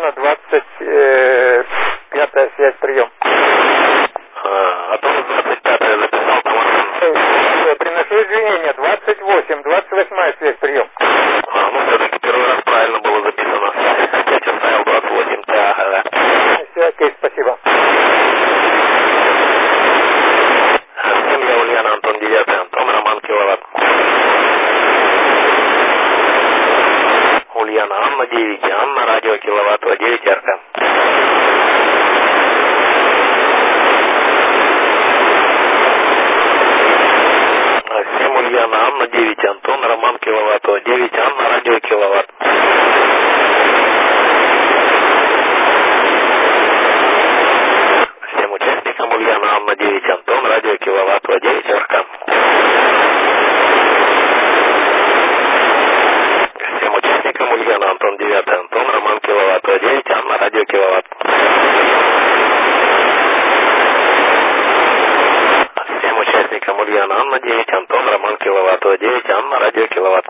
Анна, 25-я связь, прием. А то 25-я записал там. Приношу извинения, 28-я связь, прием. Ну все-таки первый раз правильно было записано. Я тебе ставил 28, ага. Все, окей, спасибо. Семья Ульяна, Антон 9, Антон, Роман, киловатт. Ульяна, Анна 9, Анна, радио, киловатт, 9, ярко. Всем Ульяна, Анна 9, Антон, Роман, киловатт, 9, Анна, радио, киловатт. Всем участникам Ульяна, Анна 9, Антон, радио, киловатт, 9, ярко. Всем участникам Ульяна, Антон 9, Антон, Роман, киловатт, 9, Анна, радио, киловатт. Всем участникам Ульяна, Анна 9, Антон, Роман, киловатт, 9, Анна, радио, киловатт.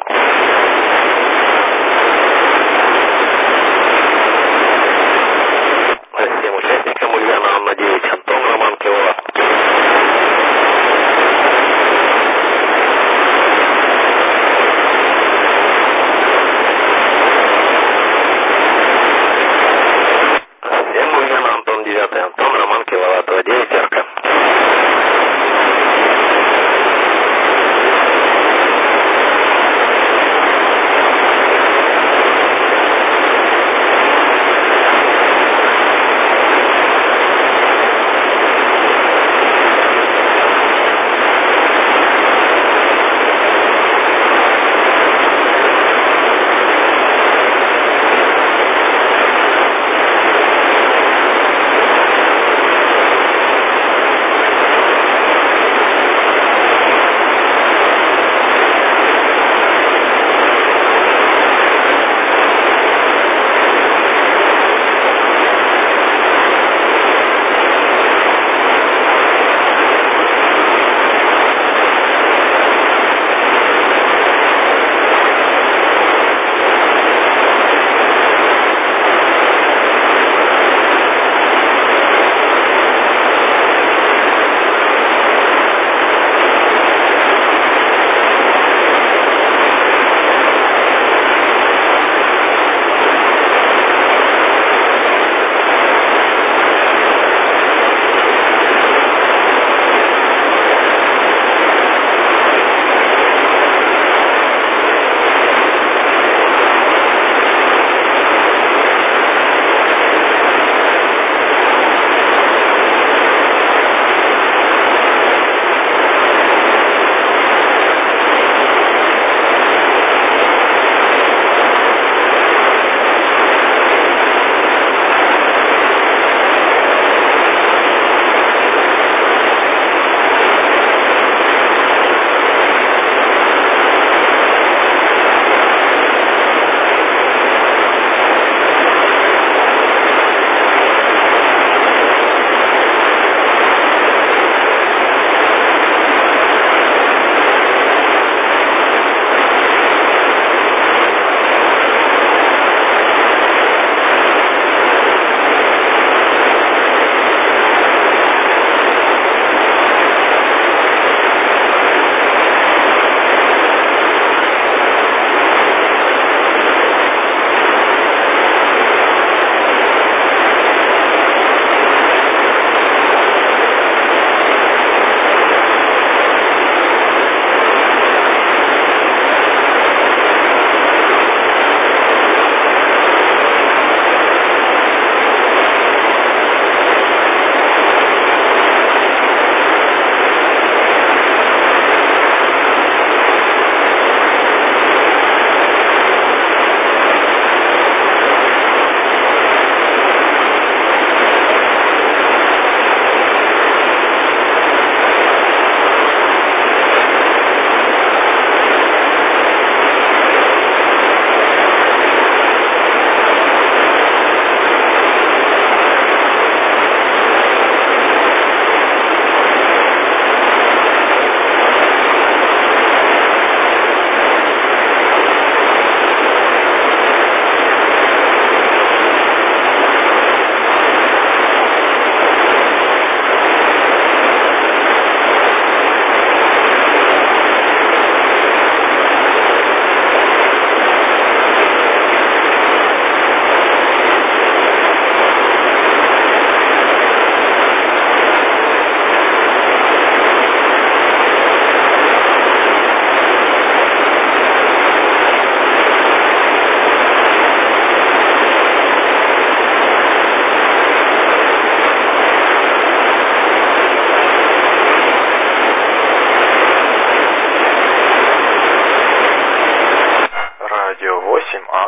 Всем участникам Ульяна, Анна 9, Антон, Роман, киловатт. Всем Ульяна, Антон 9, Антон, Роман, киловатт, 9, ярко.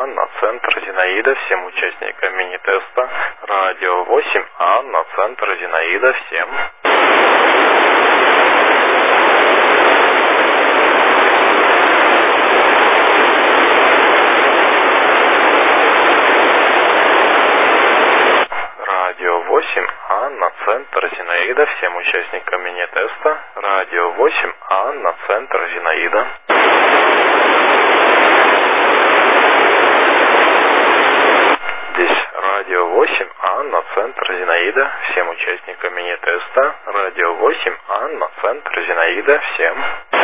Анна, центр Зинаида, всем участникам мини-теста. Радио 8, Анна, центр Зинаида, всем. Радио 8, Анна, центр Зинаида, всем участникам мини-теста. Радио 8, Анна, центр Зинаида. Здесь радио 8, Анна, центр Зинаида, всем участникам мини-теста. Радио 8, Анна, центр Зинаида, всем.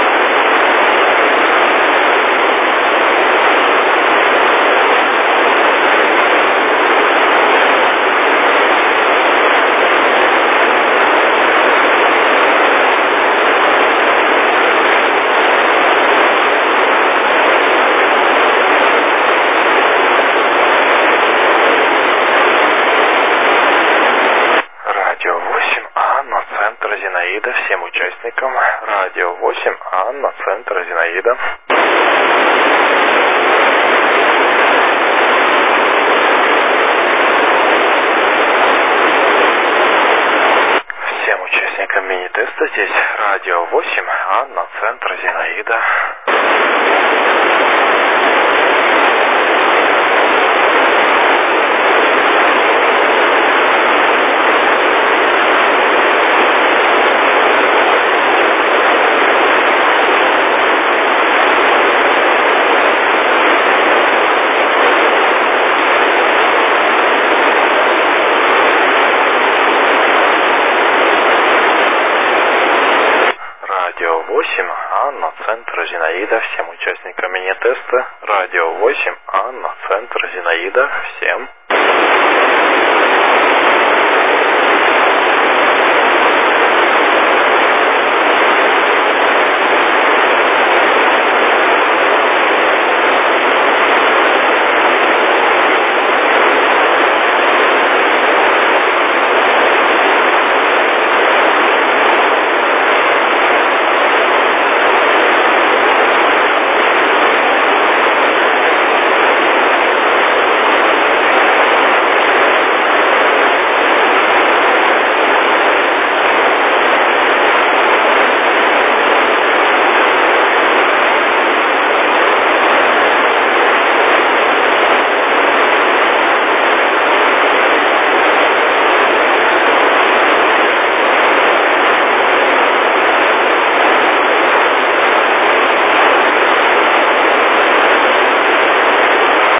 Зинаида, всем участникам. Радио 8, Анна, центр Зинаида. Всем участникам мини-теста здесь радио 8, Анна, центр Зинаида. Радио 8, Анна, центр Зинаида, всем участникам мини-теста. Радио 8, Анна, центр Зинаида, всем.